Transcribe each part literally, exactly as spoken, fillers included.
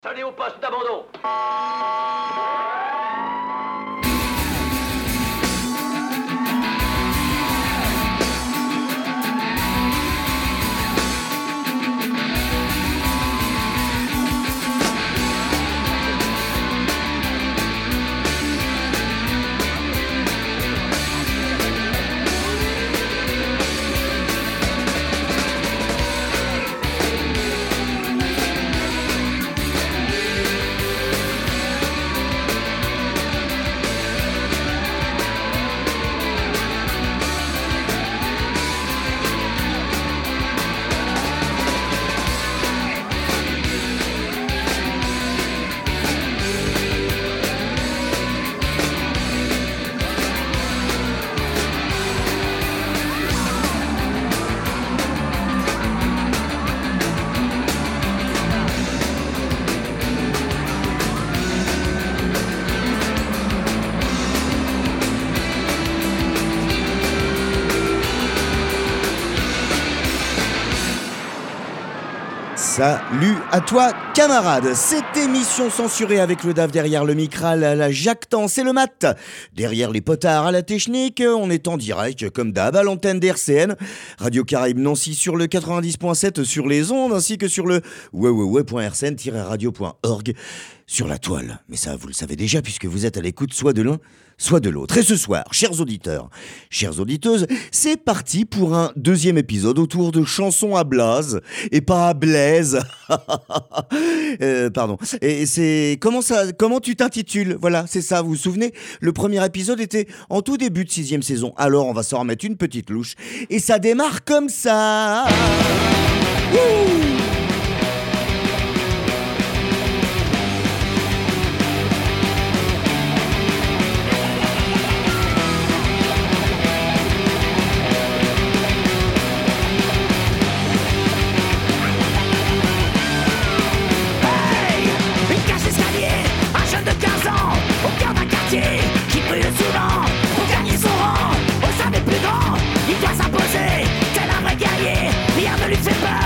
Salut au poste d'abandon. Salut à toi, camarade. Cette émission censurée avec le D A F derrière le micral à la jactance et le mat. Derrière les potards à la technique, on est en direct comme d'hab à l'antenne d'R C N, Radio Caraïbe Nancy sur le quatre-vingt-dix point sept sur les ondes ainsi que sur le w w w point r c n tiret radio point org sur la toile. Mais ça, vous le savez déjà puisque vous êtes à l'écoute soit de l'un, soit de l'autre. Et ce soir, chers auditeurs, chères auditeuses, c'est parti pour un deuxième épisode autour de chansons à Blaze et pas à Blaise. euh, pardon. Et c'est comment ça, comment tu t'intitules? Voilà, c'est ça. Vous vous souvenez? Le premier épisode était en tout début de sixième saison. Alors on va s'en remettre une petite louche et ça démarre comme ça. Wouh! Qui brûle souvent pour gagner son rang au sein des plus grands. Il doit s'imposer tel un vrai guerrier. Rien ne lui fait peur.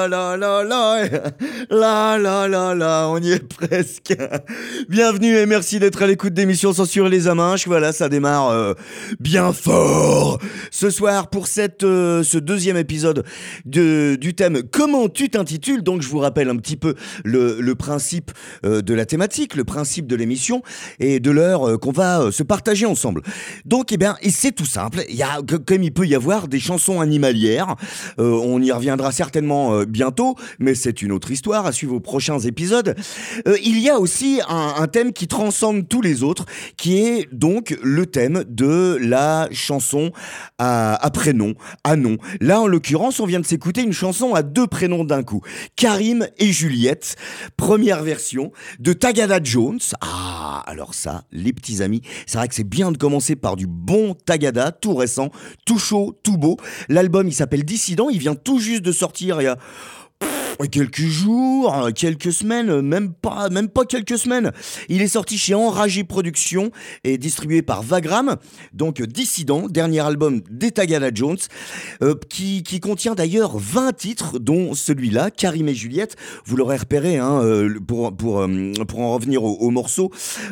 la la la la la la la la, on y est presque. Bienvenue et merci d'être à l'écoute d'émissions Censurer les Amanches. Voilà, ça démarre euh, bien fort ce soir pour cette, euh, ce deuxième épisode de, du thème Comment tu t'intitules. Donc je vous rappelle un petit peu le, le principe euh, de la thématique, le principe de l'émission et de l'heure euh, qu'on va euh, se partager ensemble. Donc eh bien, et c'est tout simple, il y a, comme il peut y avoir des chansons animalières, euh, on y reviendra certainement euh, bientôt, mais c'est une autre histoire à suivre aux prochains épisodes. Euh, il y a aussi un, un thème qui transcende tous les autres, qui est donc le thème de la chanson à, à prénom, à nom. Là, en l'occurrence, on vient de s'écouter une chanson à deux prénoms d'un coup. Karim et Juliette, première version de Tagada Jones. Ah, alors ça, les petits amis, c'est vrai que c'est bien de commencer par du bon Tagada, tout récent, tout chaud, tout beau. L'album, il s'appelle Dissident, il vient tout juste de sortir il y a quelques jours, quelques semaines, même pas, même pas quelques semaines. Il est sorti chez Enragé Productions et distribué par Vagram. Donc Dissident, dernier album des Tagada Jones, euh, qui, qui contient d'ailleurs vingt titres, dont celui-là, Karim et Juliette. Vous l'aurez repéré, hein, pour, pour, pour en revenir au, au morceau.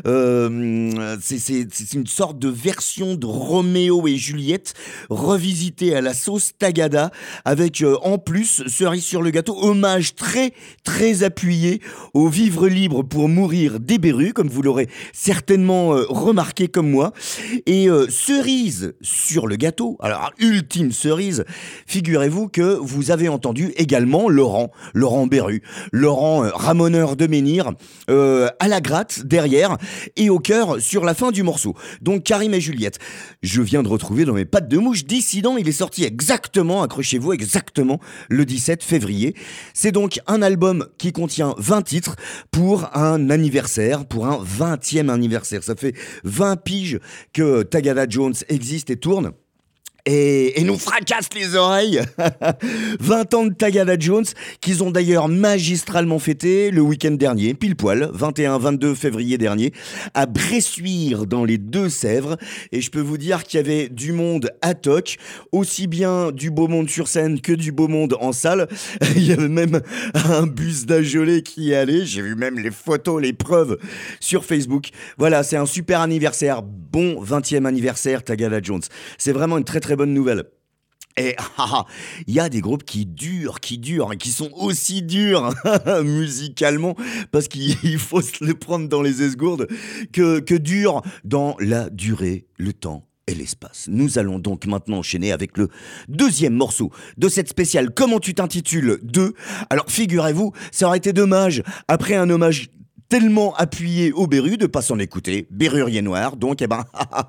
Euh, c'est, c'est, c'est une sorte de version de Roméo et Juliette revisitée à la sauce Tagada, avec euh, en plus, cerise sur le gâteau, hommage très très appuyé au vivre libre pour mourir des Berus, comme vous l'aurez certainement euh, remarqué comme moi. Et euh, cerise sur le gâteau, alors ultime cerise, figurez-vous que vous avez entendu également Laurent, Laurent Berus, Laurent euh, ramoneur de menhir, euh, à la gratte derrière et au cœur sur la fin du morceau. Donc Karim et Juliette. Je viens de retrouver dans mes pattes de mouche Dissident, il est sorti exactement, accrochez-vous, exactement le dix-sept février. C'est donc un album qui contient vingt titres pour un anniversaire, pour un vingtième anniversaire. Ça fait vingt piges que Tagada Jones existe et tourne. Et, et nous fracasse les oreilles. vingt ans de Tagada Jones, qu'ils ont d'ailleurs magistralement fêté le week-end dernier, pile poil, vingt et un vingt-deux février dernier, à Bressuire dans les Deux-Sèvres. Et je peux vous dire qu'il y avait du monde à toc, aussi bien du beau monde sur scène que du beau monde en salle. Il y avait même un bus d'Agelé qui y allait. J'ai vu même les photos, les preuves sur Facebook. Voilà, c'est un super anniversaire. Bon vingtième anniversaire Tagada Jones. C'est vraiment une très très bonne nouvelle. Et il y a des groupes qui durent, qui durent, qui sont aussi durs musicalement, parce qu'il faut se les prendre dans les esgourdes, que, que durs dans la durée, le temps et l'espace. Nous allons donc maintenant enchaîner avec le deuxième morceau de cette spéciale Comment tu t'intitules deux. Alors figurez-vous, ça aurait été dommage, après un hommage tellement appuyé au Berus de pas s'en écouter, Berrurier Noir, donc eh ben,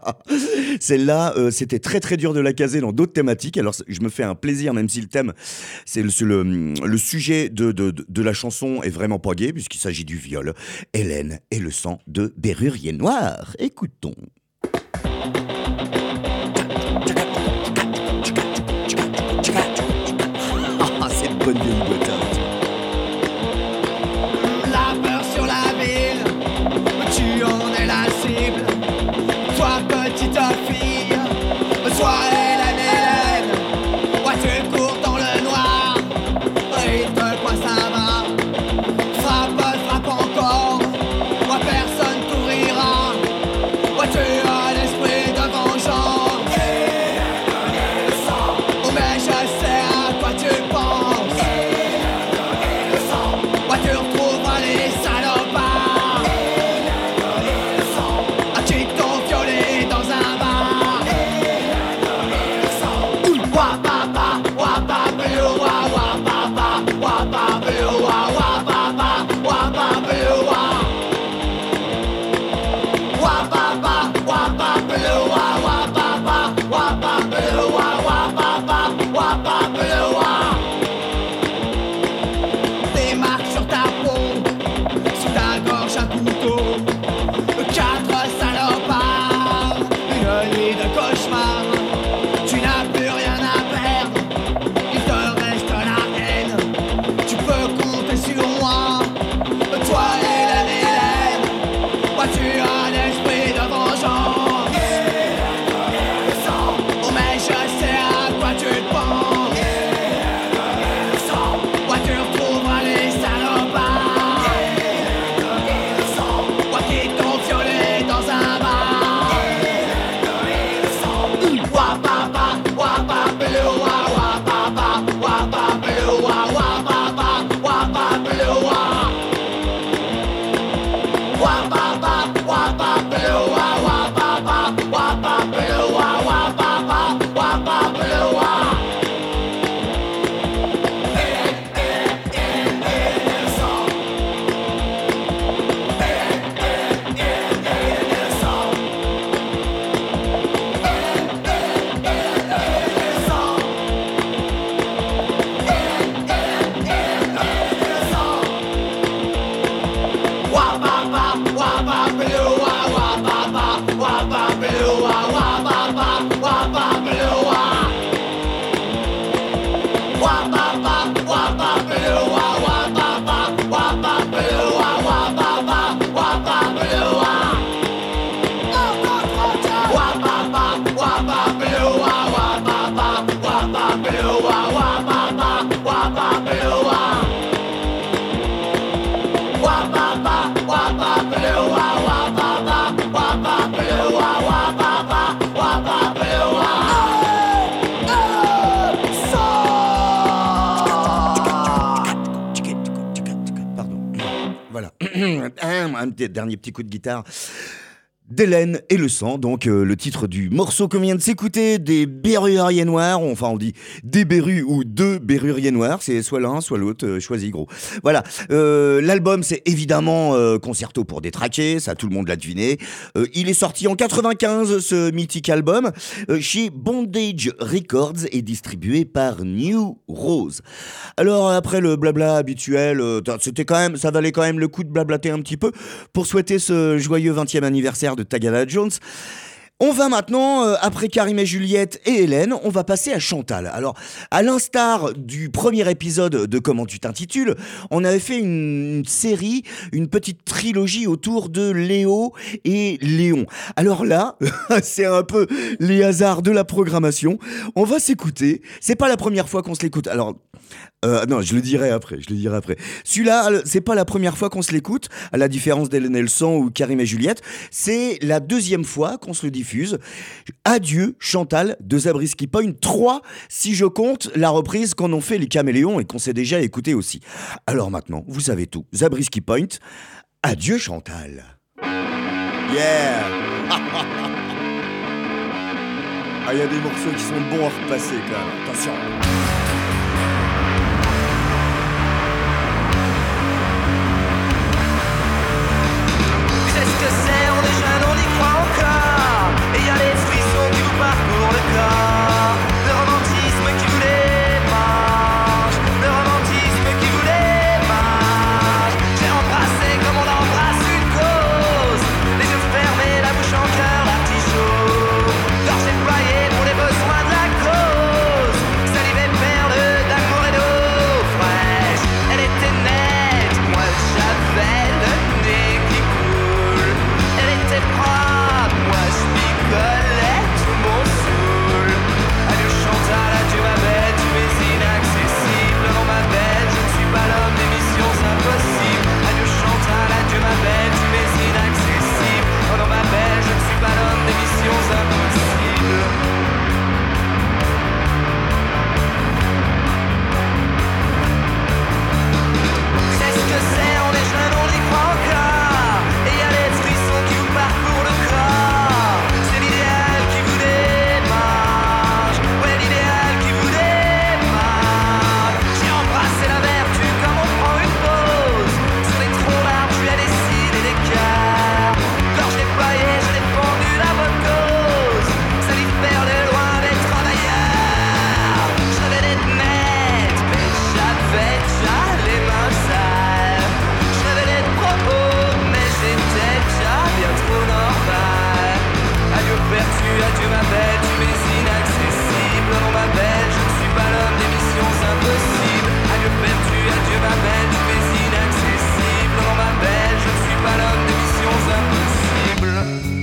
celle-là, euh, c'était très très dur de la caser dans d'autres thématiques, alors je me fais un plaisir, même si le thème, c'est le, le, le sujet de, de, de la chanson est vraiment pas gay, puisqu'il s'agit du viol, Hélène et le sang de Berrurier Noir. Écoutons. Ah, cette bonne vieille boîte. Sois Hélène, Hélène, moi tu cours dans le noir, et de quoi ça va? Frappe, frappe encore, moi personne t'ouvrira, moi tu as l'esprit de vengeance. Hélène, le sang, oh mais je sais à quoi tu penses. Hélène, Voilà. Un petit- dernier petit coup de guitare. D'Hélène et le sang, donc euh, le titre du morceau qu'on vient de s'écouter, des Berruriers Noirs, enfin on dit des Berrus ou deux Berruriers Noirs, c'est soit l'un, soit l'autre, euh, choisis gros. Voilà, euh, l'album c'est évidemment euh, Concerto pour détraquer, ça tout le monde l'a deviné. Euh, il est sorti en quatre-vingt-quinze, ce mythique album, euh, chez Bondage Records et distribué par New Rose. Alors après le blabla habituel, euh, c'était quand même, ça valait quand même le coup de blablater un petit peu pour souhaiter ce joyeux vingtième anniversaire de Tagada Jones. On va maintenant, euh, après Karim et Juliette et Hélène, on va passer à Chantal. Alors, à l'instar du premier épisode de Comment tu t'intitules, on avait fait une, une série, une petite trilogie autour de Léo et Léon. Alors là, c'est un peu les hasards de la programmation. On va s'écouter. C'est pas la première fois qu'on se l'écoute. Alors, euh, non, je le dirai après, je le dirai après. Celui-là, c'est pas la première fois qu'on se l'écoute, à la différence d'Hélène et le sang ou Karim et Juliette. C'est la deuxième fois qu'on se le diffuse. Adieu Chantal de Zabriskie Point. trois si je compte la reprise qu'en ont fait les Caméléons et qu'on s'est déjà écouté aussi. Alors maintenant, vous savez tout. Zabriskie Point. Adieu Chantal. Yeah. Ah, il y a des morceaux qui sont bons à repasser quand même. Attention. Que c'est, on est jeune, on y croit encore. Et y a les frissons qui vous parcourent le corps. Le romantisme qui vous démange. Le romantisme qui vous démange. J'ai embrassé comme on embrasse une cause. Les yeux fermés, la bouche en cœur, l'artichaut. Gorge déployée pour les besoins de la cause. Salive et perle d'amour et d'eau fraîche. Elle était nette, moi j'avais le nez qui coule. Elle était propre, moi je picolais tout mon saoul. Adieu Chantal, adieu ma belle, tu es inaccessible. Non ma belle, je ne suis pas l'homme des missions impossibles. Adieu Chantal, adieu ma belle, tu es inaccessible. Oh non ma belle, je ne suis pas l'homme des missions impossibles. C'est ce que c'est, on est jeune, on y croit encore. Et y a les frissons qui vous parcourent le corps. C'est l'idéal qui vous démange. Ouais, l'idéal qui vous démange. J'ai embrassé la vertu comme on prend une pause. Sur les troncs d'arbres, je lui ai dessiné des cœurs. Gorge déployée, j'ai défendu la bonne cause. Salive perle loin des travailleurs. Je rêvais d'être net, mais j'avais déjà les mains sales. Je rêvais d'être propos, mais j'étais déjà bien trop normal. Adieu perdu, adieu ma belle, tu m'es inaccessible. Non ma belle, je ne suis pas l'homme des missions impossibles. Adieu perdu, adieu ma belle, tu m'es inaccessible. Non ma belle, je ne suis pas l'homme des missions impossibles.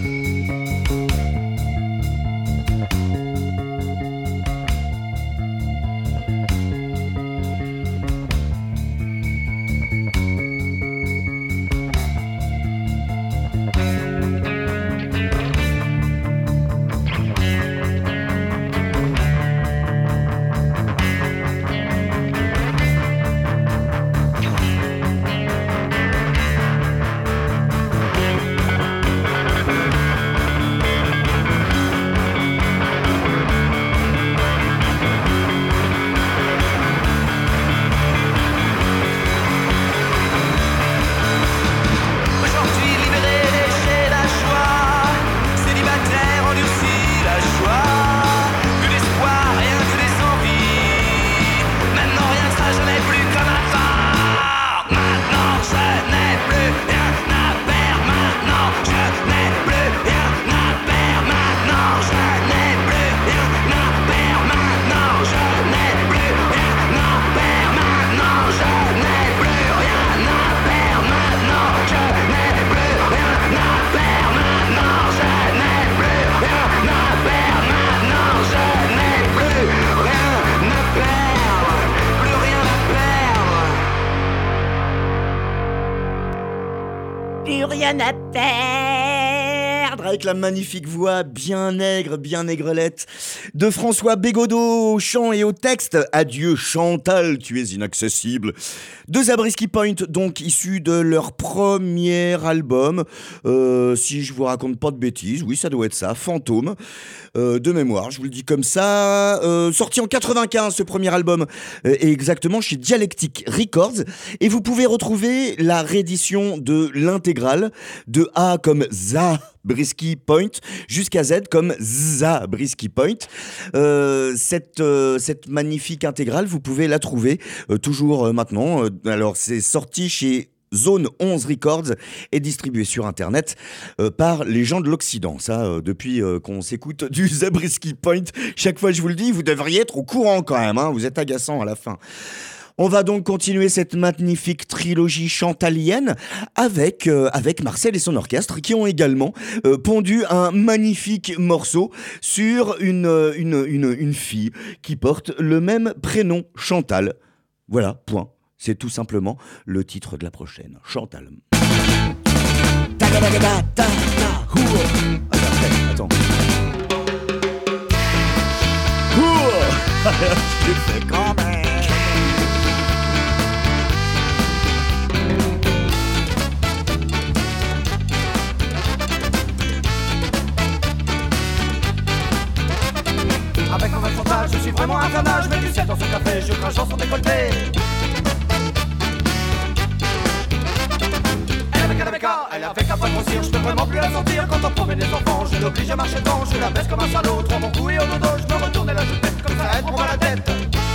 Aujourd'hui libéré, léger la joie. Célibataire, endurci la joie. Plus d'espoir, rien que des envies. Maintenant rien ne sera jamais plus comme avant. Maintenant je n'ai plus rien à perdre. Maintenant je n'ai plus rien à perdre. Maintenant je n'ai plus rien à perdre. Maintenant je n'ai plus rien à perdre. Maintenant je n'ai plus rien à perdre. Maintenant je n'ai plus rien à perdre. Maintenant je n'ai plus rien à perdre. Maintenant je n'ai plus rien à perdre. Plus rien à perdre. Plus rien à perdre. avec la magnifique voix bien aigre, bien aigrelette de François Bégodeau au chant et au texte. Adieu Chantal, tu es inaccessible. De Zabriskie Point, donc issus de leur premier album. Euh, si je vous raconte pas de bêtises, oui, ça doit être ça, Fantôme. Euh, de mémoire, je vous le dis comme ça. Euh, sorti en quatre-vingt-quinze, ce premier album, euh, et exactement chez Dialectic Records. Et vous pouvez retrouver la réédition de l'intégrale, de A comme Zabriskie Point jusqu'à Z comme Zabriskie Point. Euh, cette, euh, cette magnifique intégrale, vous pouvez la trouver euh, toujours euh, maintenant. Euh, alors, c'est sorti chez Zone onze Records est distribué sur internet euh, par les gens de l'Occident. Ça, euh, depuis euh, qu'on s'écoute du Zabriskie Point, chaque fois je vous le dis, vous devriez être au courant quand même, hein, vous êtes agaçant à la fin. On va donc continuer cette magnifique trilogie chantalienne avec, euh, avec Marcel et son orchestre qui ont également euh, pondu un magnifique morceau sur une, euh, une, une, une fille qui porte le même prénom, Chantal. Voilà, point. C'est tout simplement le titre de la prochaine, Chantal. Attends. Je fais quand même. Avec mon Chantal, je suis vraiment infernal. Je mets du ciel dans son café, je crache dans son décolleté. Elle avait qu'à pas grossir, je peux vraiment plus la sentir. Quand on promène les enfants, je l'oblige à marcher devant. Je la baisse comme un salaud, trois mon cou et au dodo. Je me retourne et là je pète comme ça, elle prend la tête.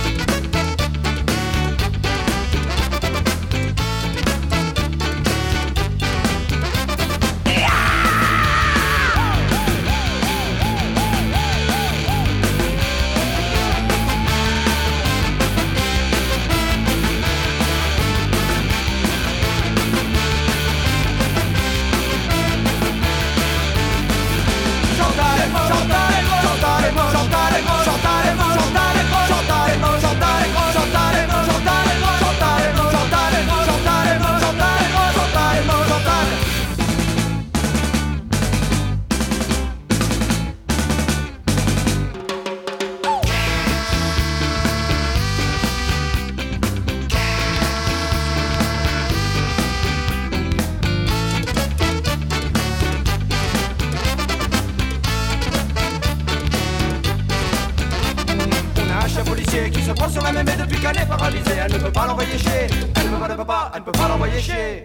Qui se prend sur la mémé depuis qu'elle est paralysée. Elle ne peut pas l'envoyer chier. Elle ne peut pas, ne peut pas, elle ne peut pas l'envoyer chier.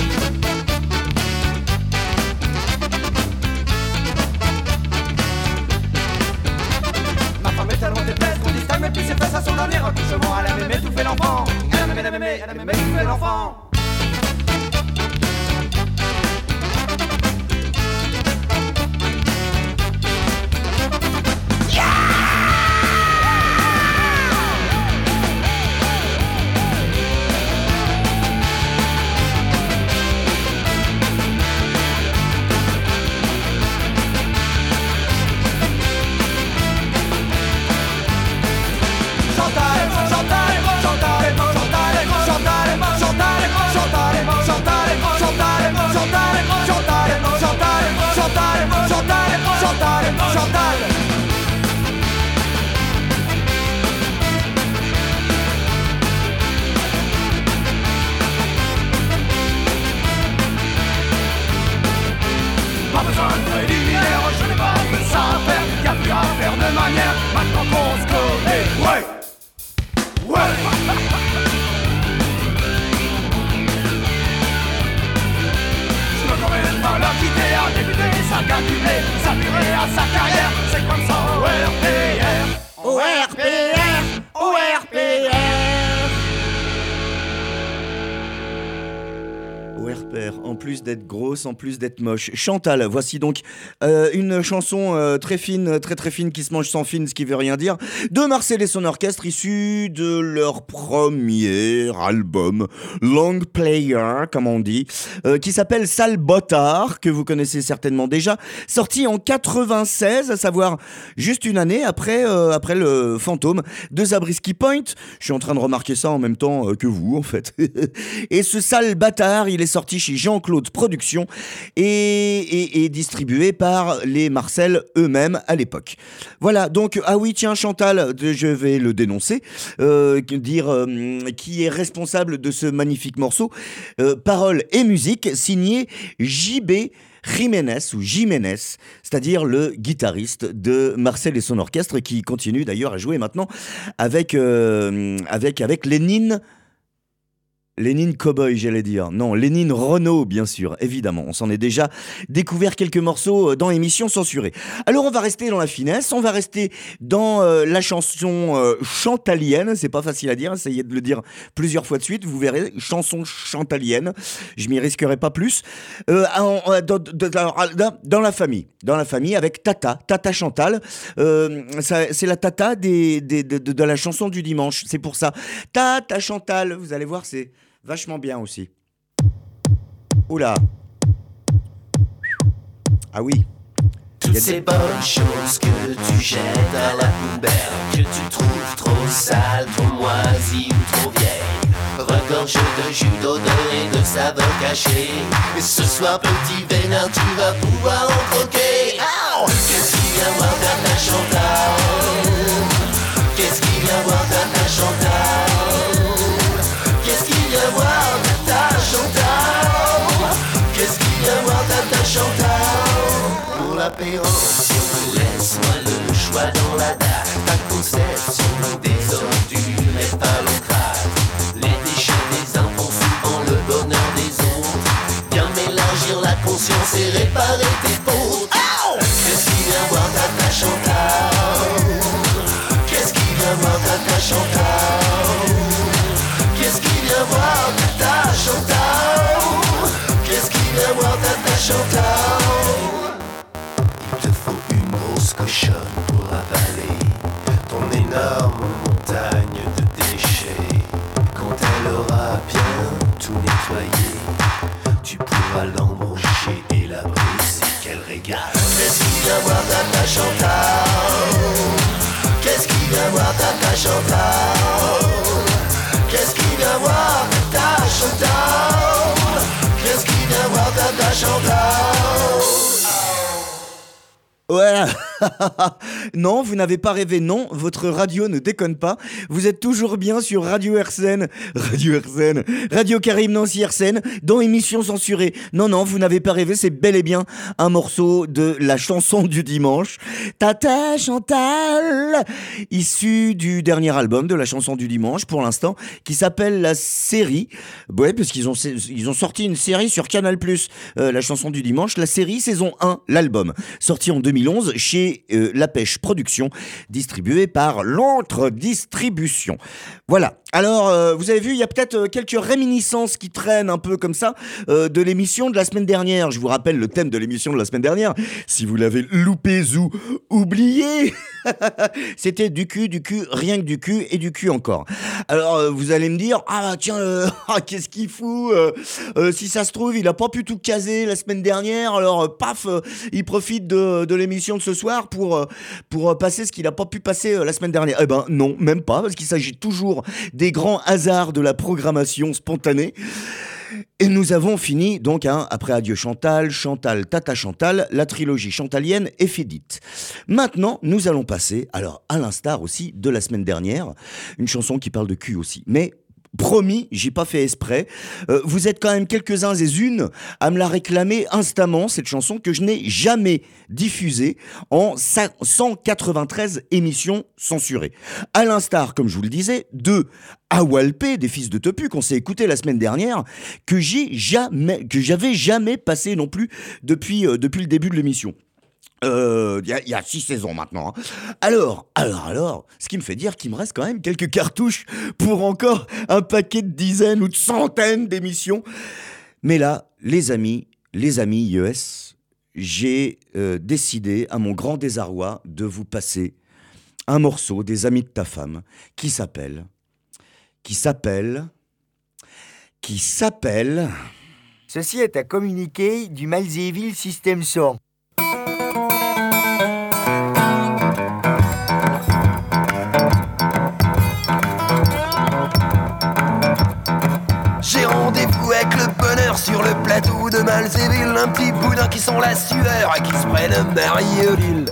Ma femme est tellement déplaise qu'on distingue même plus ses fesses à son dernier accouchement. Elle a mémé tout fait l'enfant. Elle a mémé, elle a mémé, elle a mémé tout fait l'enfant. De manière, maintenant qu'on se connaît, ouais, ouais. Je me promène pas la quitter, à débuter sa calculée, s'appuyer à sa carrière, c'est comme ça, O R P R, O R P R, O R P R. O R P R, en plus d'être grosse, en plus d'être moche. Chantal, voici donc euh, une chanson euh, très fine, très très fine, qui se mange sans fine, ce qui veut rien dire, de Marcel et son orchestre, issu de leur premier album, Long Player, comme on dit, euh, qui s'appelle Sale Botard, que vous connaissez certainement déjà, sorti en quatre-vingt-seize, à savoir juste une année après, euh, après le Fantôme de Zabriskie Point. Je suis en train de remarquer ça en même temps euh, que vous, en fait. Et ce Sale Bâtard, il est sorti chez Jean-Claude Productions et, et, et distribué par les Marcel eux-mêmes à l'époque. Voilà, donc, ah oui, tiens, Chantal, je vais le dénoncer, euh, dire euh, qui est responsable de ce magnifique morceau. Euh, paroles et musique, signé J B Jiménez ou Jiménez, c'est-à-dire le guitariste de Marcel et son orchestre, qui continue d'ailleurs à jouer maintenant avec, euh, avec, avec Lénine. Lénine Cowboy, j'allais dire. Non, Lénine Renault, bien sûr, évidemment. On s'en est déjà découvert quelques morceaux dans Émission Censurée. Alors, on va rester dans la finesse, on va rester dans euh, la chanson euh, chantalienne. C'est pas facile à dire, essayez de le dire plusieurs fois de suite. Vous verrez, chanson chantalienne. Je m'y risquerai pas plus. Euh, en, en, dans, dans, dans la famille, dans la famille avec Tata, Tata Chantal. Euh, ça, c'est la Tata des, des, de, de, de la chanson du dimanche. C'est pour ça. Tata Chantal, vous allez voir, c'est vachement bien aussi. Oula. Ah oui. Toutes ces bonnes choses que tu jettes à la poubelle, que tu trouves trop sales, trop moisies ou trop vieilles, regorge de jus d'odeur et de saveur cachée. Et ce soir, petit vénard, tu vas pouvoir en croquer. Oh, qu'est-ce qu'il vient voir Tata Chantal? Qu'est-ce qu'il vient voir Tata Chantal? Qu'est-ce qu'il vient voir Tata Chantal? Qu'est-ce qu'il vient voir Tata Chantal? Pour l'apéro, laisse-moi le choix dans la date. Ta conception des ordures est pas l'encrage. Les déchets des uns font souvent le bonheur des autres. Viens m'élargir la conscience et réparer tes fautes. Oh, qu'est-ce qu'il vient voir Tata Chantal? Qu'est-ce qu'il vient voir Tata Chantal? Qu'est-ce qu'il vient voir Tata Chantal? Qu'est-ce qu'il vient voir Tata Chantal? Il te faut une grosse cochonne pour avaler ton énorme montagne de déchets. Quand elle aura bien tout nettoyé, tu pourras l'embrocher et la brosser qu'elle régale. Qu'est-ce qu'il vient voir Tata Chantal? Qu'est-ce qu'il vient voir Tata Chantal? Qu'est-ce qu'il vient voir Tata Chantal? Qu'est-ce qu'il vient voir Tata Chantal? Ouais. Non, vous n'avez pas rêvé, non, votre radio ne déconne pas. Vous êtes toujours bien sur Radio R C N, Radio R C N, Radio Caraïbes Nancy R C N, dans Émission Censurée. Non, non, vous n'avez pas rêvé, c'est bel et bien un morceau de la chanson du dimanche, Tata Chantal, issu du dernier album de la chanson du dimanche, pour l'instant, qui s'appelle La Série. Ouais, parce qu'ils ont, ils ont sorti une série sur Canal plus, euh, la chanson du dimanche, La Série, saison un, l'album, sorti en deux mille onze chez euh, La Pêche Productions, distribué par l'Antre Distribution. Voilà. Alors, euh, vous avez vu, il y a peut-être euh, quelques réminiscences qui traînent un peu comme ça euh, de l'émission de la semaine dernière. Je vous rappelle le thème de l'émission de la semaine dernière. Si vous l'avez loupé ou oublié, c'était du cul, du cul, rien que du cul et du cul encore. Alors, euh, vous allez me dire, ah tiens, euh, ah, qu'est-ce qu'il fout euh, euh, si ça se trouve, il a pas pu tout caser la semaine dernière. Alors, euh, paf, euh, il profite de, de l'émission de ce soir pour, euh, pour passer ce qu'il a pas pu passer euh, la semaine dernière. Eh ben non, même pas, parce qu'il s'agit toujours des grands hasards de la programmation spontanée. Et nous avons fini, donc, hein, après Adieu Chantal, Chantal, Tata Chantal, la trilogie chantalienne est fédite. Maintenant, nous allons passer, alors, à l'instar aussi de la semaine dernière, une chanson qui parle de cul aussi, mais... Promis, j'ai pas fait exprès. Euh, vous êtes quand même quelques-uns et unes à me la réclamer instamment, cette chanson que je n'ai jamais diffusée en cent quatre-vingt-treize émissions censurées. À l'instar, comme je vous le disais, de Awalpé, des Fils de Topu, qu'on s'est écouté la semaine dernière, que j'ai jamais, que j'avais jamais passé non plus depuis, euh, depuis le début de l'émission. Il euh, y, y a six saisons maintenant. Hein. Alors, alors, alors, ce qui me fait dire qu'il me reste quand même quelques cartouches pour encore un paquet de dizaines ou de centaines d'émissions. Mais là, les amis, les amis I E S, j'ai euh, décidé, à mon grand désarroi, de vous passer un morceau des Amis de ta femme qui s'appelle, qui s'appelle, qui s'appelle... Ceci est un communiqué du Malzéville System Sound. J'ai rendez-vous fou avec le bonheur sur le plateau de Malzéville. Un petit boudin qui sent la sueur et qui se prenne Marie-Odile.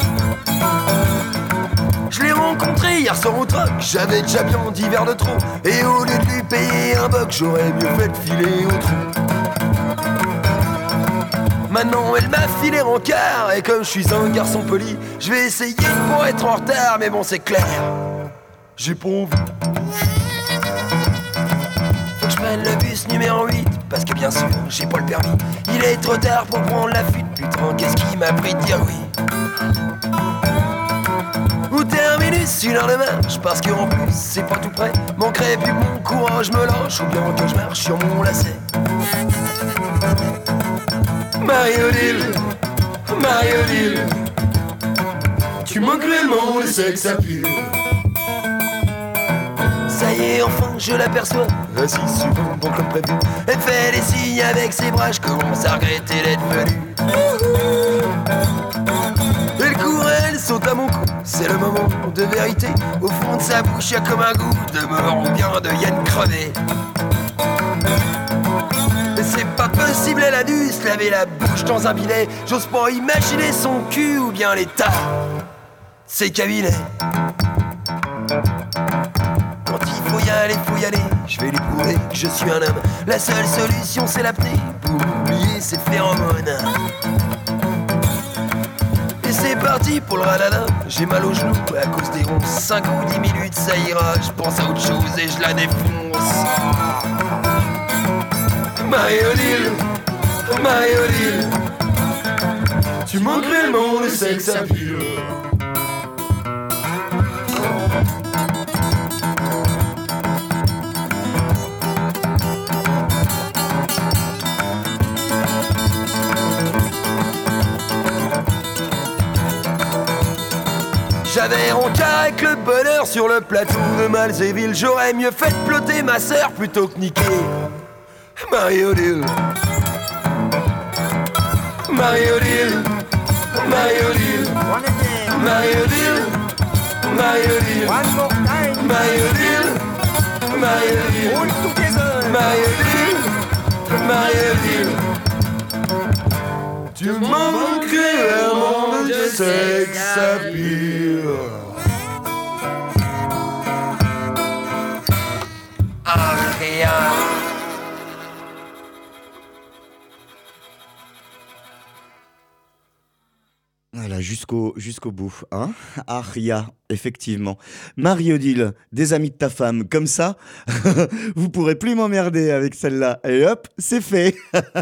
Je l'ai rencontré hier soir au troc, j'avais déjà bien dix verres de trop. Et au lieu de lui payer un boc, j'aurais mieux fait de filer au trou. Maintenant elle m'a filé rencard, et comme je suis un garçon poli, je vais essayer pour être en retard, mais bon c'est clair, j'ai pas envie. Faut que je prenne le bus numéro huit, parce que bien sûr j'ai pas le permis. Il est trop tard pour prendre la fuite, putain qu'est-ce qui m'a pris de dire oui. Ou terminus, une heure de marche, parce qu'en plus c'est pas tout près. Manquerait plus que mon courage me lâche, ou bien que je marche sur mon lacet. Marie-Odile, Marie-Odile, tu manques réellement le sexe à pur. Ça y est, enfin je l'aperçois, assise sur un banc comme prévu. Elle fait des signes avec ses bras, je commence à regretter d'être venu. Elle court, elle saute à mon cou, c'est le moment de vérité. Au fond de sa bouche, y'a comme un goût de mort ou bien de hyène crevée. Mais c'est pas possible, elle a dû se laver la bouche dans un bidet. J'ose pas imaginer son cul ou bien l'état ses cabinets. Quand il faut y aller, faut y aller. Je vais lui prouver que je suis un homme. La seule solution c'est l'apnée pour oublier ses phéromones. Et c'est parti pour le radada. J'ai mal aux genoux à cause des ronces. cinq ou dix minutes ça ira. Je pense à autre chose et je la défonce. Marie-Odile, Marie-Odile, tu manques réellement le sexe à pur. J'avais rencard avec le bonheur sur le plateau de Malzéville. J'aurais mieux fait de ploter ma sœur plutôt que niquer Marie-Odile, Marie-Odile, Marie-Odile, Marie-Odile, Marie-Odile, Marie-Odile, Marie-Odile, Marie-Odile, Marie-Odile, tu manques réellement de sexe à pur. Ah rien. Voilà, jusqu'au, jusqu'au bout, hein. Aria, effectivement. Marie-Odile, des amis de ta femme, comme ça, vous pourrez plus m'emmerder avec celle-là. Et hop, c'est fait.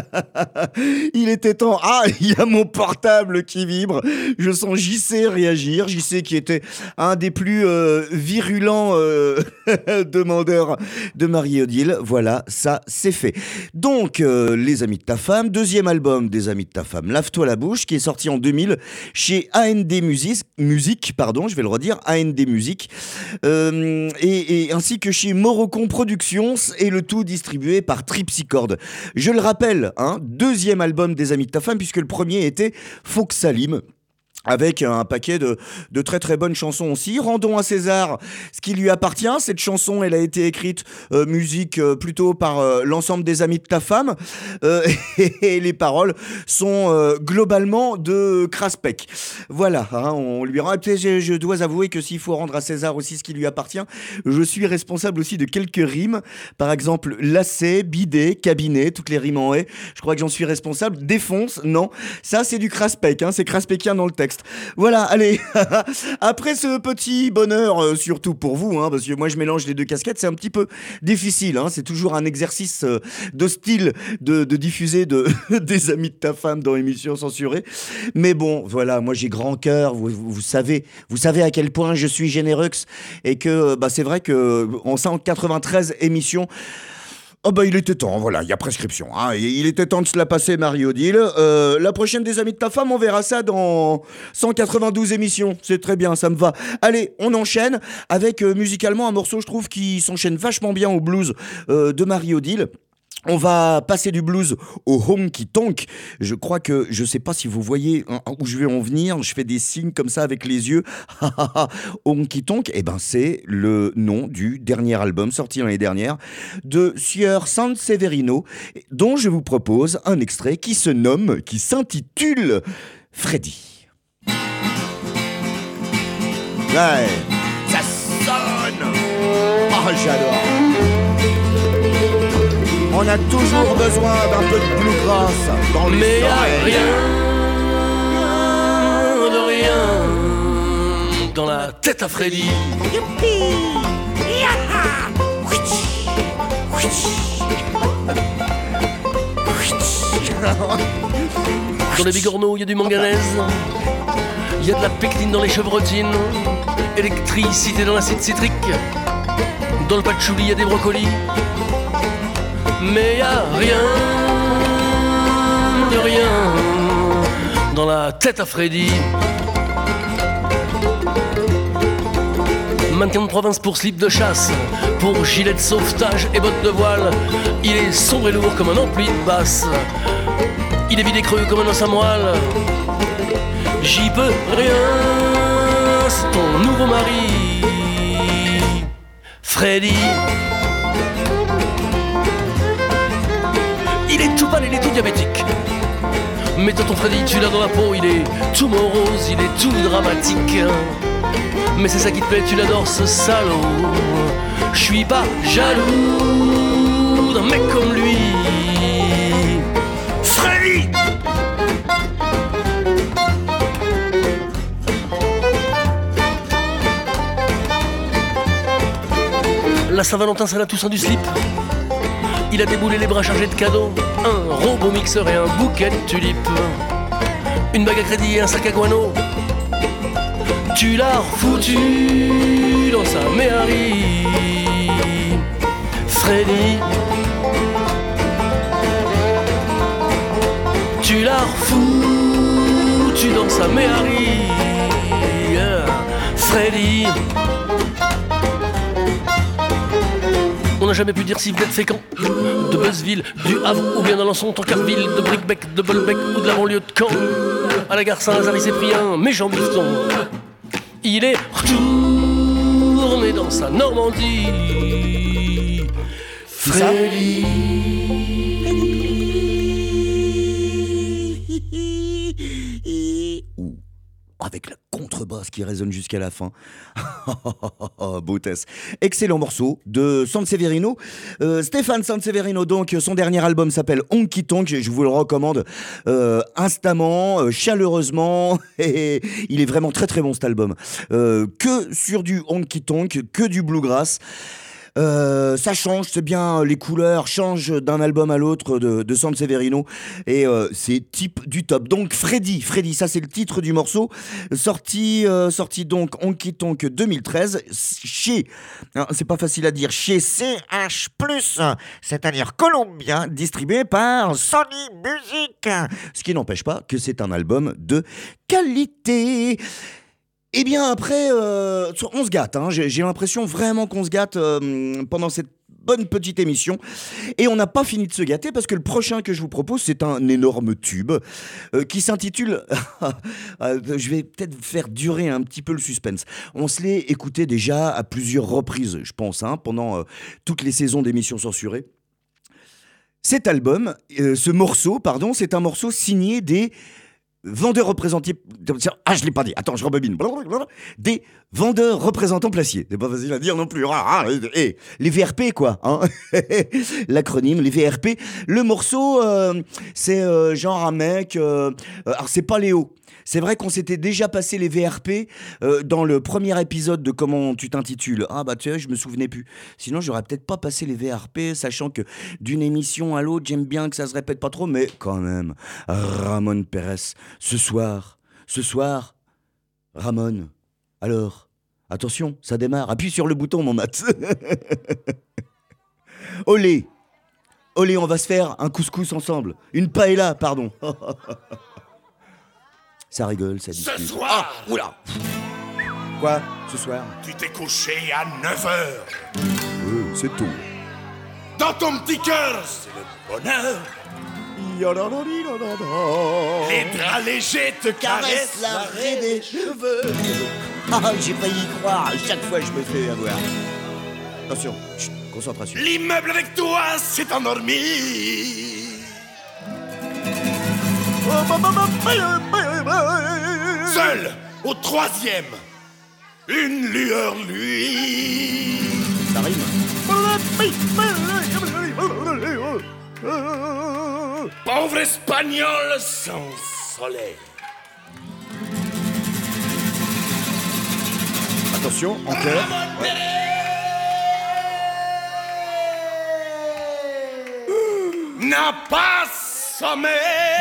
Il était temps. Ah, il y a mon portable qui vibre. Je sens J C réagir. J C qui était un des plus euh, virulents euh, demandeurs de Marie-Odile. Voilà, ça, c'est fait. Donc, euh, les amis de ta femme, deuxième album des amis de ta femme, Lave-toi la bouche, qui est sorti en deux mille chez A N D Music, Music, pardon, je vais le redire, A N D Music, euh, et, et ainsi que chez Morocon Productions, et le tout distribué par Tripsichord. Je le rappelle, hein, deuxième album des amis de ta femme, puisque le premier était Fox Salim, avec un paquet de, de très très bonnes chansons aussi. Rendons à César ce qui lui appartient. Cette chanson, elle a été écrite euh, musique euh, plutôt par euh, l'ensemble des amis de ta femme, euh, et, et les paroles sont euh, globalement de Kraspek. Voilà, hein, on lui rend. Je, je dois avouer que s'il faut rendre à César aussi ce qui lui appartient, je suis responsable aussi de quelques rimes. Par exemple, lacet, bidet, cabinet, toutes les rimes en haie. Je crois que j'en suis responsable. Défonce, non. Ça, c'est du Kraspek, hein, c'est Kraspekien dans le texte. Voilà, allez, après ce petit bonheur, euh, surtout pour vous, hein, parce que moi je mélange les deux casquettes, c'est un petit peu difficile, hein, c'est toujours un exercice euh, de style de, de diffuser de, des amis de ta femme dans l'émission censurée, mais bon, voilà, moi j'ai grand cœur, vous, vous, vous savez, vous savez à quel point je suis généreux, et que bah, c'est vrai qu'en cent quatre-vingt-treize émissions, oh bah il était temps, voilà, il y a prescription, hein. Il était temps de se la passer, Marie-Odile. Euh, la prochaine des amis de ta femme, on verra ça dans cent quatre-vingt-douze émissions, c'est très bien, ça me va. Allez, on enchaîne avec euh, musicalement un morceau, je trouve, qui s'enchaîne vachement bien au blues euh, de Marie-Odile. On va passer du blues au honky tonk. Je crois que, je sais pas si vous voyez où je vais en venir, je fais des signes comme ça avec les yeux. Honky tonk, eh ben c'est le nom du dernier album sorti l'année dernière de Sieur Sanseverino, dont je vous propose un extrait qui se nomme, qui s'intitule Freddy. Ouais, ça sonne. Oh, j'adore. On a toujours besoin d'un peu de bluegrass dans les Mais oreilles. rien, de rien dans la tête à Freddy. Dans les bigorneaux, il y a du manganèse. Il y a de la pectine dans les chevrotines. Électricité dans l'acide citrique. Dans le patchouli, il y a des brocolis. Mais y a rien, de rien dans la tête à Freddy. Mannequin de province pour slip de chasse, pour gilet de sauvetage et bottes de voile. Il est sombre et lourd comme un ampli de basse. Il est vide et creux comme un os à moelle. J'y peux rien, c'est ton nouveau mari, Freddy. Il est tout pâle, il est tout diabétique. Mais ton Freddy, tu l'as dans la peau. Il est tout morose, il est tout dramatique. Mais c'est ça qui te plaît, tu l'adores ce salaud. Je suis pas jaloux d'un mec comme lui, Freddy. La Saint-Valentin, c'est la Toussaint du slip. Il a déboulé les bras chargés de cadeaux, un robot mixeur et un bouquet de tulipes, une bague à crédit et un sac à guano. Tu l'as refoutu dans sa Méhari, Freddy. Tu l'as refoutu dans sa Méhari, yeah, Freddy. On n'a jamais pu dire si vous êtes fécamp de Buzzville, du Havre ou bien d'Alençon, Tancarville, de Bricbec, de Bolbec ou de la banlieue de Caen. À la gare Saint-Lazare, il s'est pris un méchant bifton. Il est retourné dans sa Normandie, Freddy. Ouh, avec la contrebasse qui résonne jusqu'à la fin. Beautesse. Excellent morceau de Sanseverino. Euh, Stéphane Sanseverino, donc, son dernier album s'appelle Honky Tonk. Je vous le recommande euh, instamment, euh, chaleureusement. Et il est vraiment très très bon cet album. Euh, que sur du honky tonk, que du bluegrass. Euh, ça change, c'est bien, les couleurs changent d'un album à l'autre de, de Sanseverino et euh, c'est type du top. Donc Freddy, Freddy, ça c'est le titre du morceau, sorti, euh, sorti donc Honky Tonk deux mille treize chez, hein, c'est pas facile à dire, chez C H plus, c'est-à-dire colombien, distribué par Sony Music, ce qui n'empêche pas que c'est un album de qualité. Eh bien après, euh, on se gâte, hein. j'ai, j'ai l'impression vraiment qu'on se gâte euh, pendant cette bonne petite émission. Et on n'a pas fini de se gâter parce que le prochain que je vous propose, c'est un énorme tube euh, qui s'intitule... je vais peut-être faire durer un petit peu le suspense. On se l'est écouté déjà à plusieurs reprises, je pense, hein, pendant euh, toutes les saisons d'émissions censurées. Cet album, euh, ce morceau, pardon, c'est un morceau signé des... vendeurs représentés... Ah, je l'ai pas dit. Attends, je rebobine. Des vendeurs représentants placiers. C'est pas facile à dire non plus. Ah, ah, et les V R P, quoi. Hein. L'acronyme, les V R P. Le morceau, euh, c'est euh, genre un mec... Euh, alors, c'est pas Léo. C'est vrai qu'on s'était déjà passé les V R P euh, dans le premier épisode de Comment tu t'intitules. Ah bah tu sais, je me souvenais plus. Sinon, j'aurais peut-être pas passé les V R P, sachant que d'une émission à l'autre, j'aime bien que ça se répète pas trop, mais quand même, Ramon Pérez, ce soir, ce soir, Ramon, alors, attention, ça démarre. Appuie sur le bouton, mon mat. Olé, olé, on va se faire un couscous ensemble. Une paella, pardon. Ça rigole, ça discute. Ce soir, Ah, oula. Quoi, ce soir? tu t'es couché à neuf heures. Euh, c'est tôt. dans ton petit cœur, c'est le bonheur. Les draps légers te caressent la raie des cheveux. Ah, j'ai failli y croire, à chaque fois je me fais avoir. Attention, chut, concentration. L'immeuble avec toi s'est endormi. Seul, au troisième, une lueur lui. Ça rime. Pauvre espagnol sans soleil. Attention, en chœur. N'a pas sommeil.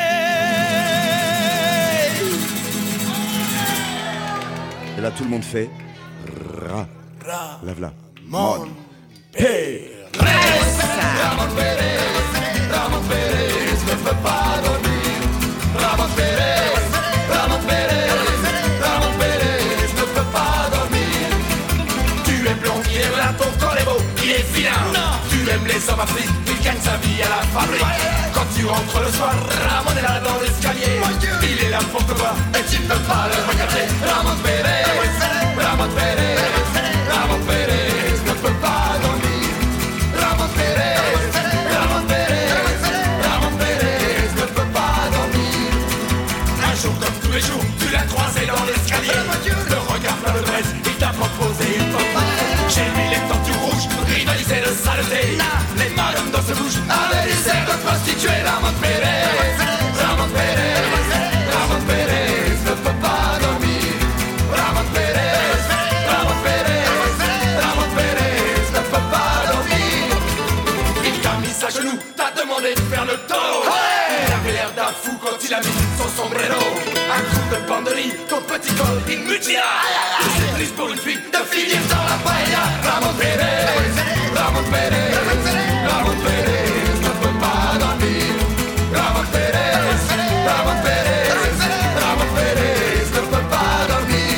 Et là, tout le monde fait. Ra. Lave là. Mon père. Ramon Pérez, Ramon Pérez ne peut pas dormir. Ramon Pérez, Ramon Pérez, Ramon Pérez ne peut pas dormir. Tu es blond, il est là, ton corps est beau, il est vilain. Tu aimes les hommes africains, il gagne sa vie à la fabrique. Quand tu rentres le soir, Ramon est là dans l'escalier. Il est là pour te voir et tu ne peux pas le regarder. Ramon Pérez, Ramon Pérez, Ramon Pérez ne peut pas dormir. Ramon Pérez, Ramon Pérez, Ramon Pérez ne peut pas dormir. Un jour comme tous les jours, tu l'as croisé dans l'escalier. Le regard plein de braise, il t'a proposé une pop. Chez lui les tortues rouges rivalisaient de saleté. Les madames dans ce bouge Avec des airs de prostituées, Ramon Pérez, Ramon Pérez, Ramon Pérez ne peut pas dormir. Ramon Pérez, Ramon Pérez, Ramon Pérez ne peut pas dormir. Il t'a mis à genoux, t'a demandé de faire le tour. Il avait l'air d'un fou quand il a mis son sombrero. Un coup de banderie, ton petit col, il mutila. Il s'est pris pour une fille de finir dans la paella. Ramon Pérez, Ramon Pérez, Ramon Pérez ne peut pas dormir. Ramon Pérez, Ramon Pérez, Ramon Pérez ne peut pas dormir.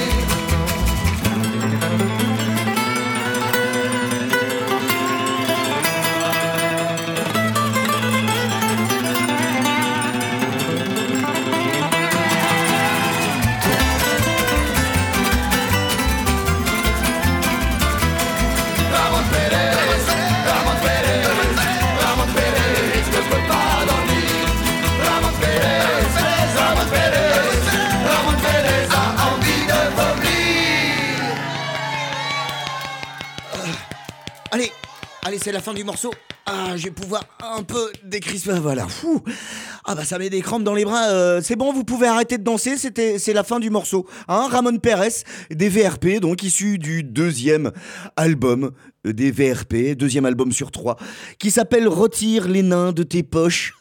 Ramon Pérez, Ramon Pérez, Ramon Pérez ne peut pas dormir. Ramon Pérez, Ramon Pérez, Ramon Pérez a envie de vomir. Allez, allez, c'est la fin du morceau. Ah, je vais pouvoir un peu décrisper. Voilà. Fou. Ah bah ça met des crampes dans les bras. Euh, c'est bon, vous pouvez arrêter de danser. C'était, c'est la fin du morceau. Hein, Ramon Pérez, des V R P, donc issu du deuxième album des V R P, deuxième album sur trois, qui s'appelle Retire les nains de tes poches.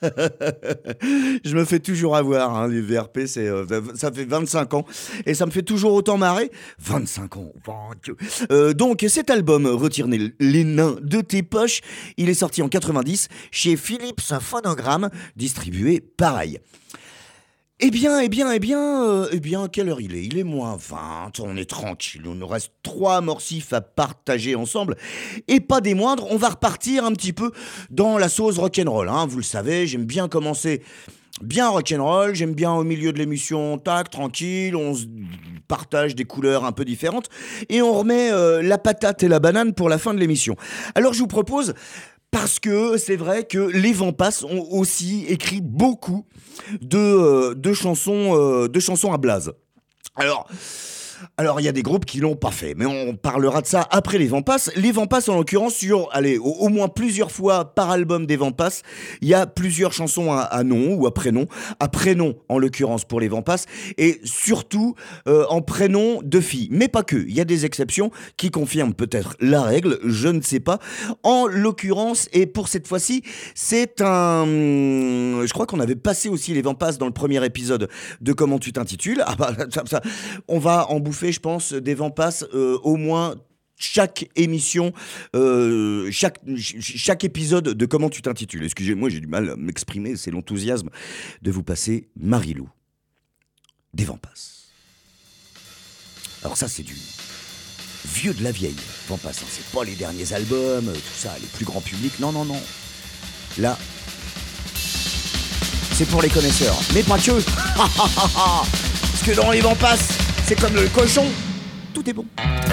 Je me fais toujours avoir, hein, les V R P, c'est, euh, ça fait vingt-cinq ans, et ça me fait toujours autant marrer. vingt-cinq ans, oh Dieu. Euh, donc cet album, Retire les nains de tes poches, il est sorti en quatre-vingt-dix chez Philips Phonogramme, distribué pareil. Eh bien, eh bien, eh bien, euh, eh bien, quelle heure il est ? Il est moins vingt, on est tranquille, il nous reste trois morcifs à partager ensemble, et pas des moindres, on va repartir un petit peu dans la sauce rock'n'roll, hein, vous le savez, j'aime bien commencer bien rock'n'roll, j'aime bien au milieu de l'émission, tac, tranquille, on se partage des couleurs un peu différentes, et on remet euh, la patate et la banane pour la fin de l'émission. Alors je vous propose... Parce que c'est vrai que les Vampas ont aussi écrit beaucoup de, euh, de, chansons, euh, de chansons à blaze. Alors... Alors, il y a des groupes qui l'ont pas fait, mais on parlera de ça après les Vampas. Les Vampas, en l'occurrence, sur, allez, au, au moins plusieurs fois par album des Vampas, il y a plusieurs chansons à, à nom ou à prénom. À prénom, en l'occurrence, pour les Vampas, et surtout euh, en prénom de filles. Mais pas que, il y a des exceptions qui confirment peut-être la règle, je ne sais pas. En l'occurrence, et pour cette fois-ci, c'est un... Je crois qu'on avait passé aussi les Vampas dans le premier épisode de Comment tu t'intitules. Ah bah, ça, ça, on va en bouffer, je pense, des Vampas euh, au moins chaque émission, euh, chaque, chaque épisode de Comment tu t'intitules. Excusez-moi, j'ai du mal à m'exprimer, c'est l'enthousiasme de vous passer Marilou, des Vampas. Alors ça, c'est du vieux de la vieille. Vampas, hein, c'est pas les derniers albums, euh, tout ça, les plus grands publics. Non, non, non. Là, c'est pour les connaisseurs. Mais pas que. Parce que dans les Vampas, c'est comme le cochon. Tout est bon.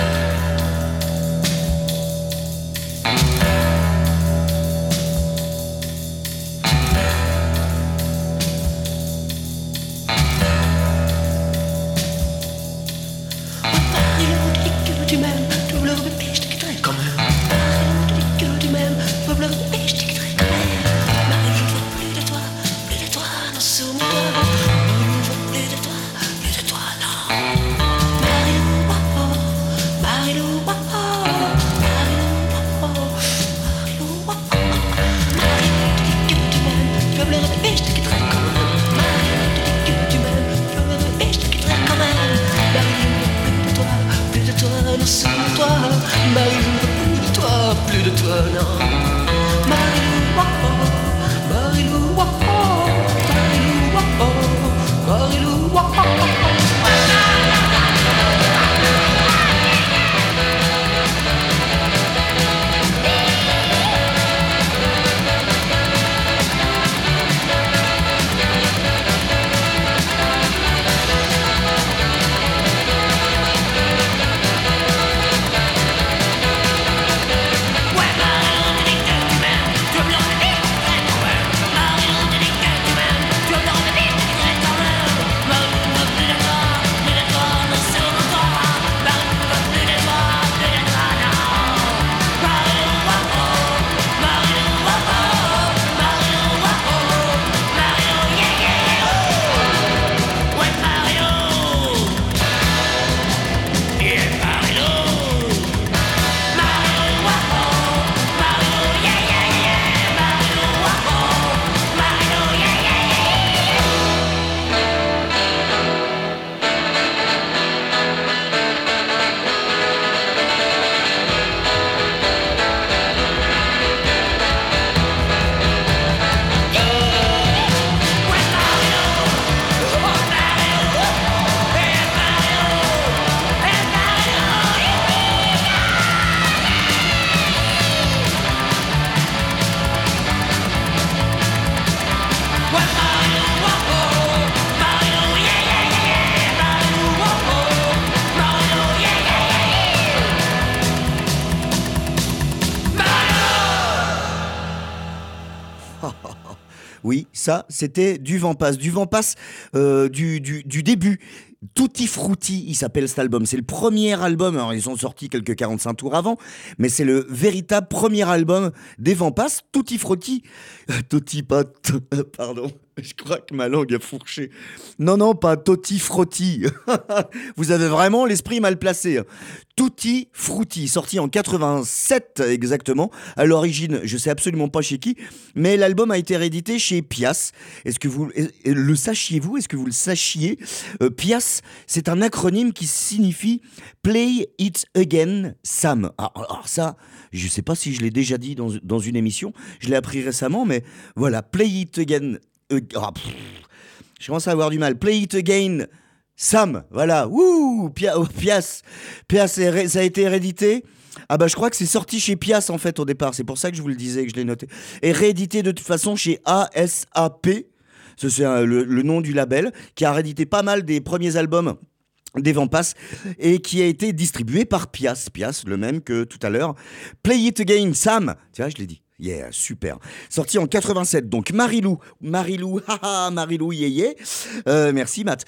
Oui, ça, c'était du Vampas. Du Vampas euh, du, du, du début. Tutti Frutti, il s'appelle cet album. C'est le premier album, alors ils ont sorti quelques quarante-cinq tours avant, mais c'est le véritable premier album des Vampas. Tutti Frutti, Tutti pas, t- pardon, je crois que ma langue a fourché. Non, non, pas Tutti Frutti. Vous avez vraiment l'esprit mal placé. Tutti Frutti, sorti en quatre-vingt-sept exactement. À l'origine, je sais absolument pas chez qui, mais l'album a été réédité chez Pias. Est-ce que vous le sachiez-vous? Est-ce que vous le sachiez? euh, Pias, c'est un acronyme qui signifie Play It Again Sam. Alors, alors ça, je sais pas si je l'ai déjà dit dans, dans une émission, je l'ai appris récemment, mais voilà, Play It Again. Euh, oh, pff, je commence à avoir du mal. Play It Again Sam, voilà, wouh, Pia, oh, Pias, Pias, ça a été réédité. Ah bah je crois que c'est sorti chez Pias en fait au départ, c'est pour ça que je vous le disais, que je l'ai noté. Et réédité de toute façon chez A S A P, c'est euh, le, le nom du label, qui a réédité pas mal des premiers albums des Vampas et qui a été distribué par Pias, Pias, le même que tout à l'heure. Play It Again Sam, tu vois, je l'ai dit. Yeah, super. Sorti en quatre-vingt-sept, donc Marilou, Marilou, haha, Marilou, yeah, yeah. Euh, merci Matt.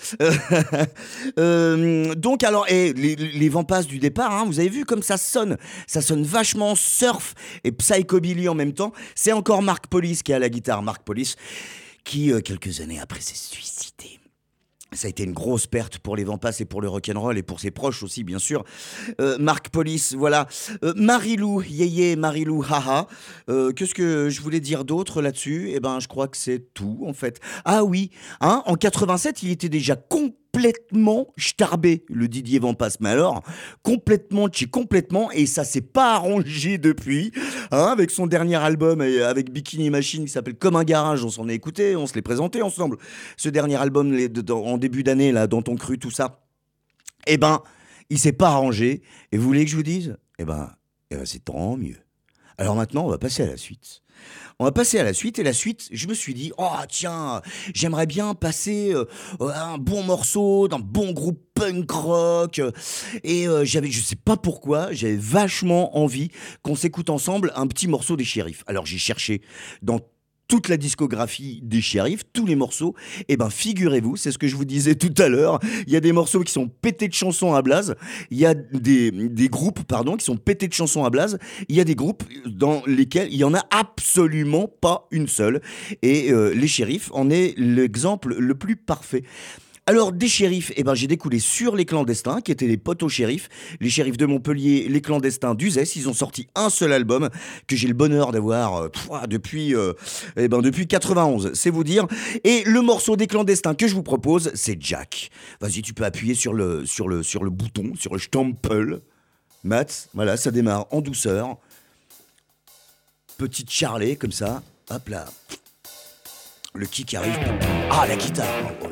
euh, donc alors, et les, les Vampas du départ, hein, vous avez vu comme ça sonne, ça sonne vachement surf et psychobilly en même temps. C'est encore Mark Police qui est à la guitare, Mark Police, qui euh, quelques années après s'est suicidé. Ça a été une grosse perte pour les Vampas et pour le rock'n'roll et pour ses proches aussi, bien sûr. Euh, Mark Police, voilà. Euh, Marilou, yéyé, Marilou, haha. Euh, qu'est-ce que je voulais dire d'autre là-dessus? Eh ben, je crois que c'est tout, en fait. Ah oui, hein, en quatre-vingt-sept, il était déjà complètement starbé, le Didier Vampas. Mais alors, complètement, tchi, complètement, et ça s'est pas arrangé depuis, hein, avec son dernier album, et avec Bikini Machine, qui s'appelle Comme un garage. On s'en est écouté, on se l'est présenté ensemble. Ce dernier album, les, de, en début d'année, là, dont on crut tout ça. Eh ben, il s'est pas arrangé. Et vous voulez que je vous dise? Eh ben, eh ben c'est tant mieux. Alors maintenant, on va passer à la suite. On va passer à la suite, et la suite, je me suis dit, oh tiens, j'aimerais bien passer euh, un bon morceau d'un bon groupe punk rock, euh, et euh, j'avais, je sais pas pourquoi, j'avais vachement envie qu'on s'écoute ensemble un petit morceau des Shérifs. Alors j'ai cherché dans toute la discographie des Shérifs, tous les morceaux, et ben figurez-vous, c'est ce que je vous disais tout à l'heure, il y a des morceaux qui sont pétés de chansons à blase, il y a des, des groupes pardon, qui sont pétés de chansons à blase, il y a des groupes dans lesquels il y en a absolument pas une seule, et euh, les Shérifs en est l'exemple le plus parfait. Alors, des Shérifs, eh ben, j'ai découlé sur les Clandestins, qui étaient les potes aux Shérifs. Les Shérifs de Montpellier, les Clandestins d'Uzès. Ils ont sorti un seul album que j'ai le bonheur d'avoir euh, pff, depuis, euh, eh ben, depuis quatre-vingt-onze, c'est vous dire. Et le morceau des Clandestins que je vous propose, c'est Jack. Vas-y, tu peux appuyer sur le, sur le, sur le bouton, sur le stempel. Matt, voilà, ça démarre en douceur. Petite charlet, comme ça. Hop là. Le kick arrive. Ah, la guitare.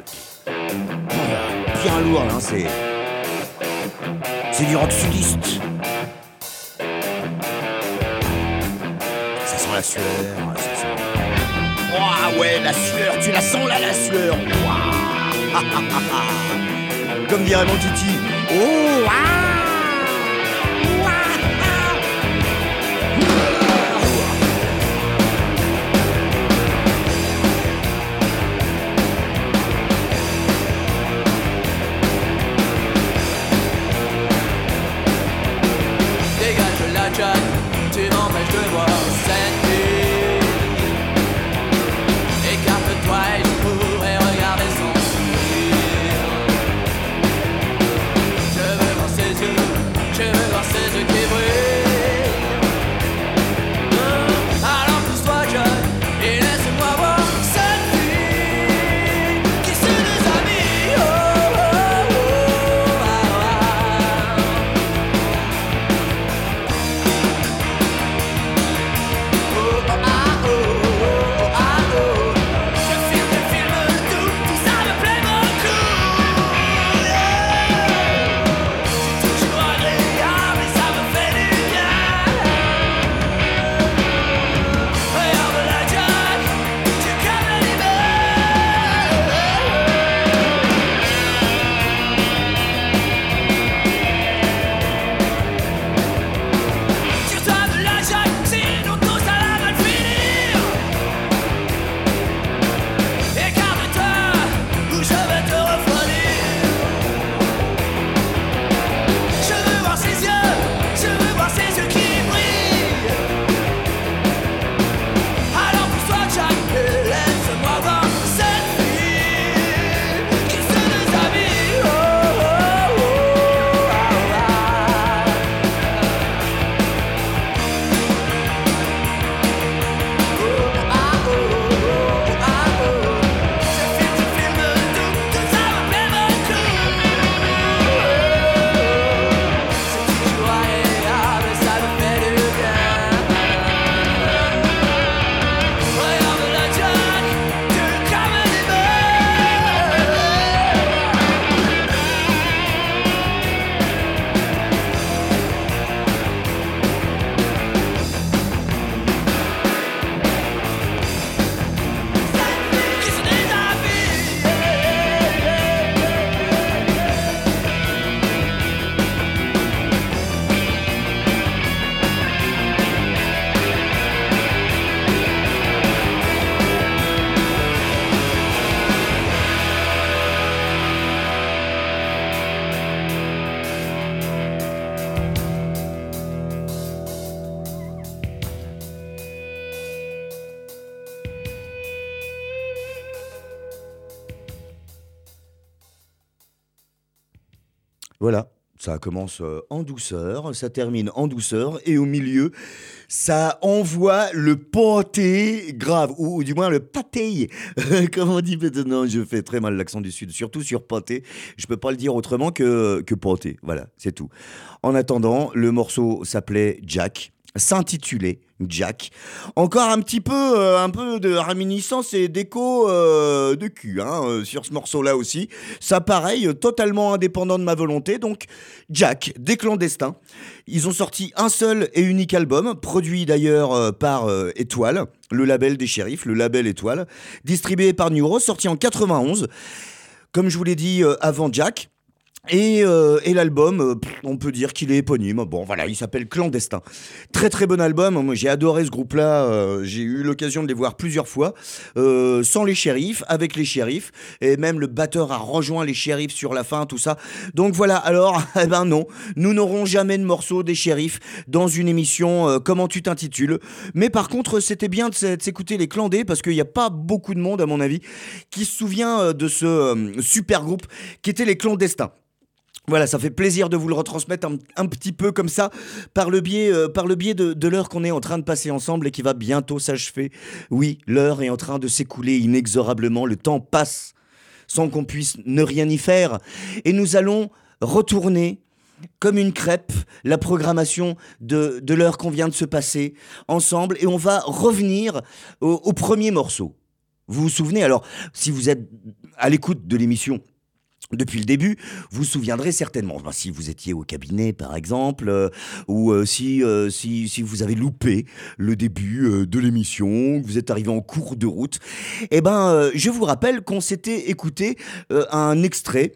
Bien lourd, hein, c'est... C'est du rock sudiste. Ça sent la sueur. Ça sent... Oh, ouais, la sueur, tu la sens là, la sueur. Ouah. Comme dirait mon titi. Oh, ah. Jack, tu m'empêches de voir cette nuit. Écarte-toi et je pourrais regarder son sourire. Je veux voir ses yeux, je veux voir ses yeux qui brillent. Alors pousse-toi Jack et laisse-moi voir cette fille qui se déshabille. Oh, oh, oh, ah, ah. Voilà, ça commence euh, en douceur, ça termine en douceur, et au milieu, ça envoie le pâté grave, ou, ou du moins le pâté. Comment on dit? Non, je fais très mal l'accent du Sud, surtout sur pâté. Je peux pas le dire autrement que, que pâté. Voilà, c'est tout. En attendant, le morceau s'appelait Jack, s'intitulait Jack. Encore un petit peu, euh, un peu de réminiscence et d'écho euh, de cul hein, euh, sur ce morceau-là aussi. Ça, pareil, euh, totalement indépendant de ma volonté. Donc, Jack, des clandestins. Ils ont sorti un seul et unique album, produit d'ailleurs euh, par euh, Étoile, le label des shérifs, le label Étoile, distribué par Neuro, sorti en quatre-vingt-onze. Comme je vous l'ai dit euh, avant Jack. Et, euh, et l'album, euh, pff, on peut dire qu'il est éponyme. Bon, voilà, il s'appelle Clandestin. Très très bon album. Moi, j'ai adoré ce groupe-là. Euh, j'ai eu l'occasion de les voir plusieurs fois, euh, sans les shérifs, avec les shérifs, et même le batteur a rejoint les shérifs sur la fin, tout ça. Donc voilà. Alors, eh ben non, nous n'aurons jamais de morceau des shérifs dans une émission. Euh, comment tu t'intitules ? Mais par contre, c'était bien de s'écouter les Clandés parce qu'il n'y a pas beaucoup de monde, à mon avis, qui se souvient euh, de ce euh, super groupe qui était les Clandestins. Voilà, ça fait plaisir de vous le retransmettre un, un petit peu comme ça, par le biais, euh, par le biais de, de l'heure qu'on est en train de passer ensemble et qui va bientôt s'achever. Oui, l'heure est en train de s'écouler inexorablement, le temps passe sans qu'on puisse ne rien y faire. Et nous allons retourner, comme une crêpe, la programmation de, de l'heure qu'on vient de se passer ensemble, et on va revenir au, au premier morceau. Vous vous souvenez, alors, si vous êtes à l'écoute de l'émission depuis le début, vous vous souviendrez certainement, ben, si vous étiez au cabinet par exemple, euh, ou euh, si, euh, si, si vous avez loupé le début euh, de l'émission, que vous êtes arrivé en cours de route, eh ben, euh, je vous rappelle qu'on s'était écouté euh, un extrait,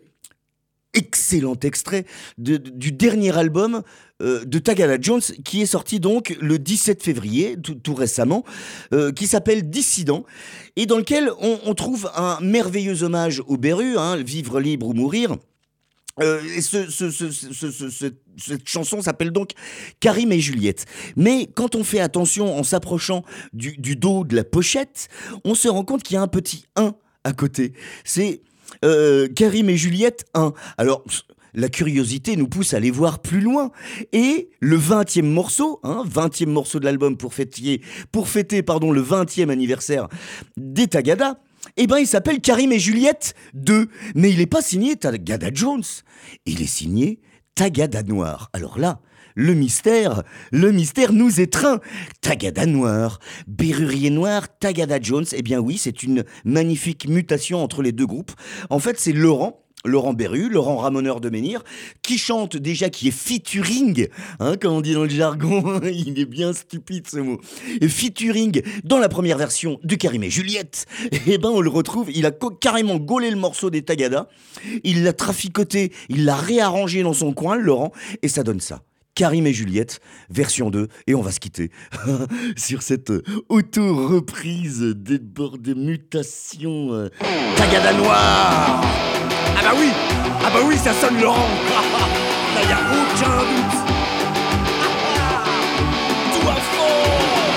excellent extrait, de, de, du dernier album euh, de Tagada Jones, qui est sorti donc le dix-sept février, tout, tout récemment, euh, qui s'appelle Dissident, et dans lequel on, on trouve un merveilleux hommage au Beru, hein, Vivre libre ou mourir. Euh, et ce, ce, ce, ce, ce, ce, cette chanson s'appelle donc Karim et Juliette. Mais quand on fait attention en s'approchant du, du dos de la pochette, on se rend compte qu'il y a un petit un à côté. C'est euh, Karim et Juliette un. Alors, la curiosité nous pousse à aller voir plus loin. Et le vingtième morceau, hein, vingtième morceau de l'album pour fêter, pour fêter pardon, le vingtième anniversaire des Tagada, eh ben, il s'appelle Karim et Juliette deux. Mais il n'est pas signé Tagada Jones. Il est signé Tagada Noir. Alors là, le mystère, le mystère nous étreint. Tagada Noir, Berrurier Noir, Tagada Jones. Eh bien oui, c'est une magnifique mutation entre les deux groupes. En fait, c'est Laurent, Laurent Berru, Laurent Ramoneur de Menhir, qui chante déjà, qui est featuring, hein, comme on dit dans le jargon, il est bien stupide ce mot, et featuring dans la première version de Karim et Juliette. Et ben on le retrouve, il a co- carrément gaulé le morceau des Tagada, il l'a traficoté, il l'a réarrangé dans son coin, Laurent, et ça donne ça. Karim et Juliette, version deux, et on va se quitter sur cette auto-reprise des bords de mutation euh, Tagada Noir. Ah bah oui, ah bah oui, ça sonne Laurent. Là, y a aucun doute. Tout à fond.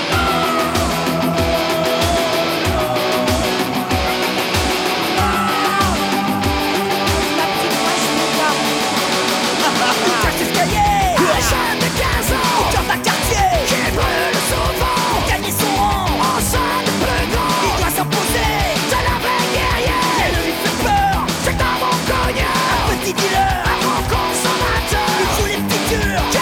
La petite machine là. Il cache l'escalier. Le jeune de quinze ans au cœur d'un quartier qui brûle souvent pour gagner son rang. En son de plus grand, il doit s'imposer. C'est la vraie guerrière. Elle lui fait peur. C'est un bon cognard. Un petit dealer, un grand consommateur. Il joue les petits durs.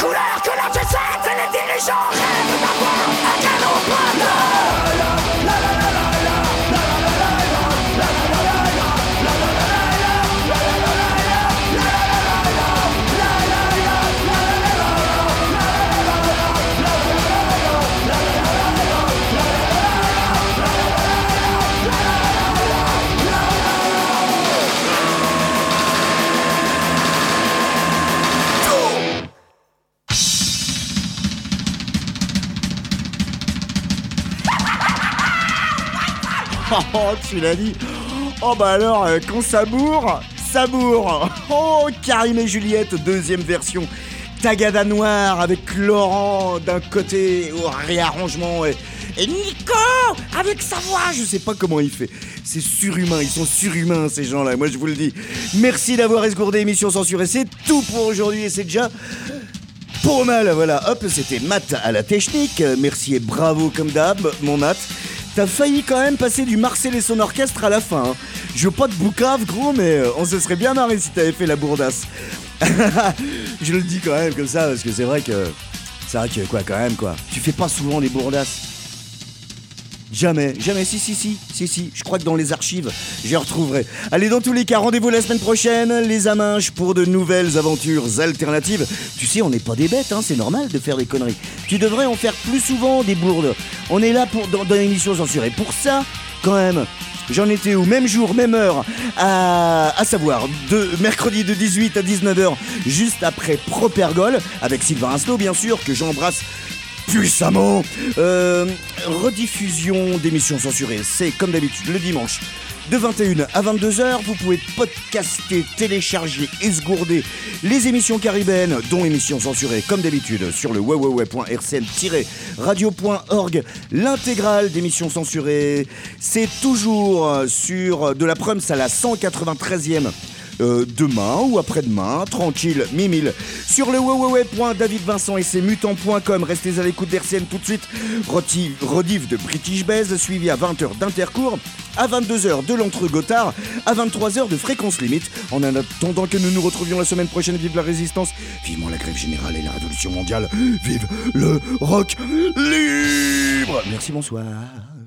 couleur que la jet set et les dirigeants rêvent d'avoir un canon pointe. Oh, tu l'as dit. Oh bah alors, euh, quand ça bourre, ça bourre. Oh, Karim et Juliette, deuxième version. Tagada noir avec Laurent d'un côté au réarrangement et, et Nico avec sa voix. Je sais pas comment il fait. C'est surhumain, ils sont surhumains ces gens-là, moi je vous le dis. Merci d'avoir esgourdé émission censurée, c'est tout pour aujourd'hui et c'est déjà... Pour mal, voilà, hop, c'était Matt à la technique. Merci et bravo comme d'hab, mon Matt. T'as failli quand même passer du Marcel et son orchestre à la fin. Hein. Je veux pas de boucave, gros, mais on se serait bien marré si t'avais fait la bourdasse. Je le dis quand même comme ça, parce que c'est vrai que... C'est vrai que, quoi, quand même, quoi. Tu fais pas souvent des bourdasses. Jamais, jamais, si, si, si, si, si. Je crois que dans les archives, j'y retrouverai. Allez, dans tous les cas, rendez-vous la semaine prochaine, les Aminches, pour de nouvelles aventures alternatives. Tu sais, on n'est pas des bêtes, hein, c'est normal de faire des conneries. Tu devrais en faire plus souvent des bourdes. On est là pour, dans, dans l'émission censurée. Pour ça, quand même, j'en étais au même jour, même heure, à, à savoir, de mercredi de dix-huit à dix-neuf heures, juste après Propergol, avec Sylvain Aslo, bien sûr, que j'embrasse puissamment. Euh, rediffusion d'émissions censurées, c'est comme d'habitude le dimanche de vingt et une à vingt-deux heures. Vous pouvez podcaster, télécharger, esgourder les émissions caribéennes, dont émissions censurées comme d'habitude sur le w w w point r c n tiret radio point org. L'intégrale d'émissions censurées, c'est toujours sur de la Prums à la cent quatre-vingt-treizième. Euh, demain ou après-demain, tranquille, mimile, sur le w w w point david vincent et ses mutants point com. Restez à l'écoute d'R C N tout de suite. Rediff, rediff de British Baise, suivi à vingt heures d'Intercours, à vingt-deux heures de l'Entre-Gotthard, à vingt-trois heures de Fréquence Limite. En attendant que nous nous retrouvions la semaine prochaine, vive la résistance, vivement la grève générale et la révolution mondiale, vive le rock libre. Merci, bonsoir.